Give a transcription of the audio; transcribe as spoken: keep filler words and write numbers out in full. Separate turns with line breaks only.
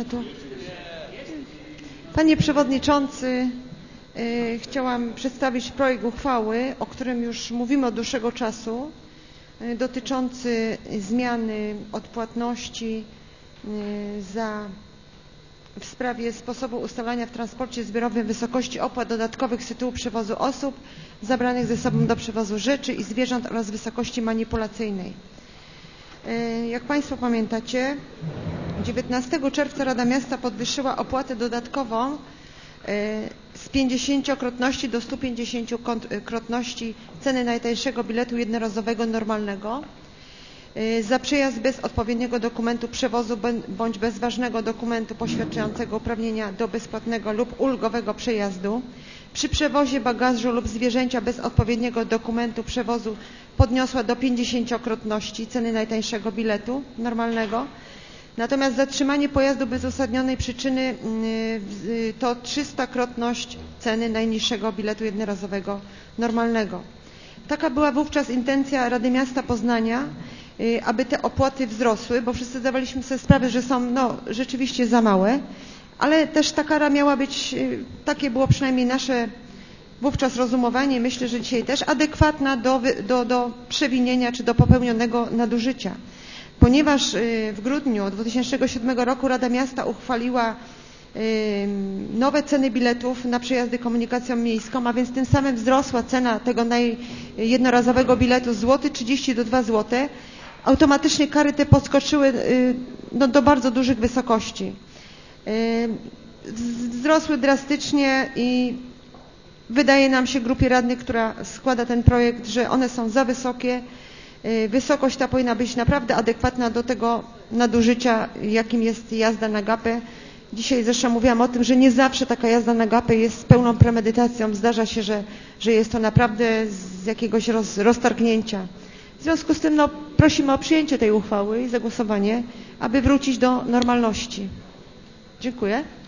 Ja tu. Panie Przewodniczący, yy, chciałam przedstawić projekt uchwały, o którym już mówimy od dłuższego czasu, yy, dotyczący zmiany odpłatności yy, za w sprawie sposobu ustalania w transporcie zbiorowym wysokości opłat dodatkowych z tytułu przewozu osób zabranych ze sobą do przewozu rzeczy i zwierząt oraz wysokości manipulacyjnej. Jak Państwo pamiętacie, dziewiętnastego czerwca Rada Miasta podwyższyła opłatę dodatkową z pięćdziesięciokrotności do stu pięćdziesięciokrotności ceny najtańszego biletu jednorazowego normalnego za przejazd bez odpowiedniego dokumentu przewozu bądź bez ważnego dokumentu poświadczającego uprawnienia do bezpłatnego lub ulgowego przejazdu. Przy przewozie bagażu lub zwierzęcia bez odpowiedniego dokumentu przewozu podniosła do pięćdziesięciokrotności ceny najtańszego biletu normalnego. Natomiast zatrzymanie pojazdu bez uzasadnionej przyczyny to trzystakrotność ceny najniższego biletu jednorazowego normalnego. Taka była wówczas intencja Rady Miasta Poznania, aby te opłaty wzrosły, bo wszyscy zdawaliśmy sobie sprawę, że są no, rzeczywiście za małe, ale też ta kara miała być, takie było przynajmniej nasze wówczas rozumowanie, myślę, że dzisiaj też, adekwatna do, do, do przewinienia czy do popełnionego nadużycia. Ponieważ w grudniu dwa tysiące siódmego roku Rada Miasta uchwaliła nowe ceny biletów na przejazdy komunikacją miejską, a więc tym samym wzrosła cena tego jednorazowego biletu z złoty trzydzieści do dwóch złotych, automatycznie kary te podskoczyły no, do bardzo dużych wysokości. Wzrosły drastycznie i wydaje nam się, grupie radnych, która składa ten projekt, że one są za wysokie. Wysokość ta powinna być naprawdę adekwatna do tego nadużycia, jakim jest jazda na gapę. Dzisiaj zresztą mówiłam o tym, że nie zawsze taka jazda na gapę jest z pełną premedytacją. Zdarza się, że, że jest to naprawdę z jakiegoś roz, roztargnięcia. W związku z tym no, prosimy o przyjęcie tej uchwały i zagłosowanie, aby wrócić do normalności. Dziękuję.